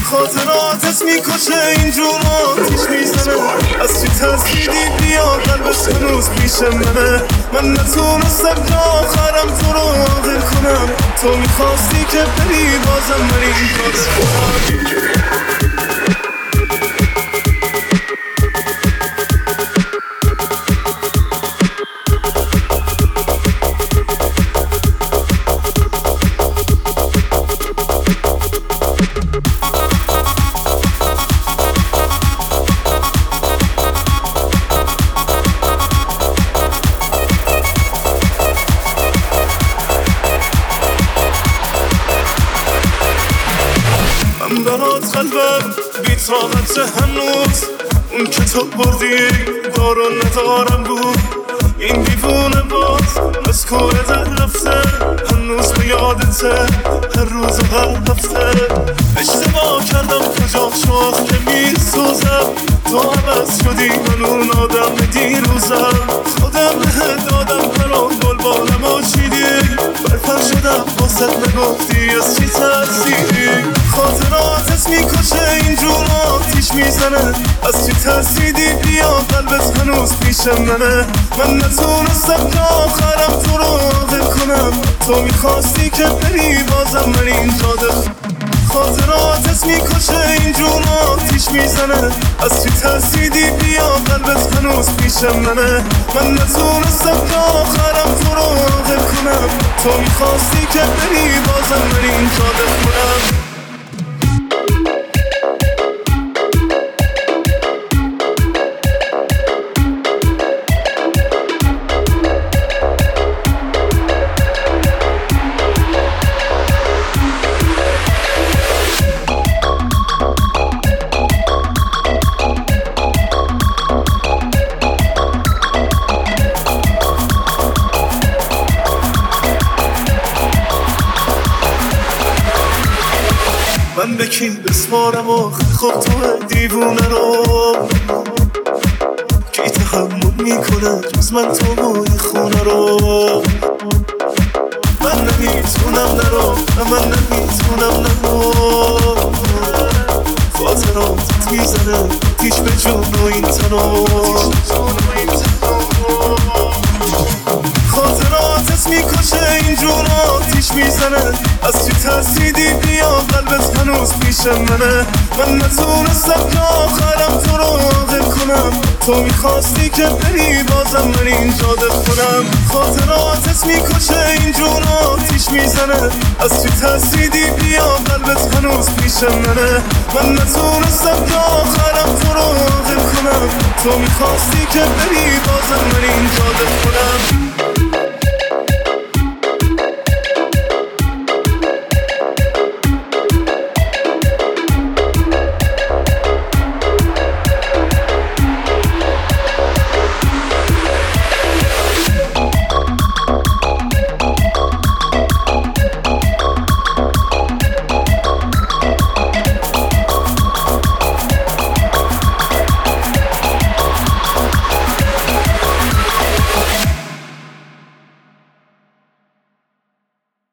خاطراتت میکشه اینجور آتیش میزنه از چی ترسیدی بیا قلبت هنوز پیش منه من نتونستم تا آخرم تو رو عاقل کنم تو میخواستی که بری بازم من این کارت کنم برات قلبم بی‌طاقت هنوز اون که تو بردی دارو ندارم بود این دیوونه باز از کوره در رفته هنوز به یادته هر روز و هر هفته اشتباه کردم کجا شد که میسوزم تو عوض شدی من اون آدم دیروزم خودم بهت دادم برام گلبالم و چیدی برپر شدم واسه نگفتی از چی ترسیدی خاطراتت میکشه اینجور آتیش میزنه از چی ترسیدی بیا قلبت هنوز پیش منه من نتونستم تا آخرم تو رو عاقل کنم تو میخواستی که بری بازم من اینجا خاطراتت میکشه اینجور آتیش میزنه از چی ترسیدی بیا قلبت هنوز پیش منه من نتونستم تا آخرم تو رو عاقل کنم تو میخواستی که بری بازم من اینجا بخونم من بکین بسپارم و خب تو دیوونه رو کی تحمل میکنه جز من تو و این خونه رو من نمیتونم نرو من نمیتونم نرو خاطراتت میزنه تیش به جون و این تنو خاطراتت میکشه اینجور آتیش میزنه از چی ترسیدی بیا قلبت هنوز پیش منه من نتونستم تا آخرم تو رو عاقل کنم تو میخواستی که بری بازم من اینجا بخونم خاطراتت میکشه اینجور آتیش میزنه از چی ترسیدی بیا قلبت هنوز پیش منه من نتونستم تا آخرم تو رو عاقل کنم تو میخواستی که بری بازم من اینجا بخونم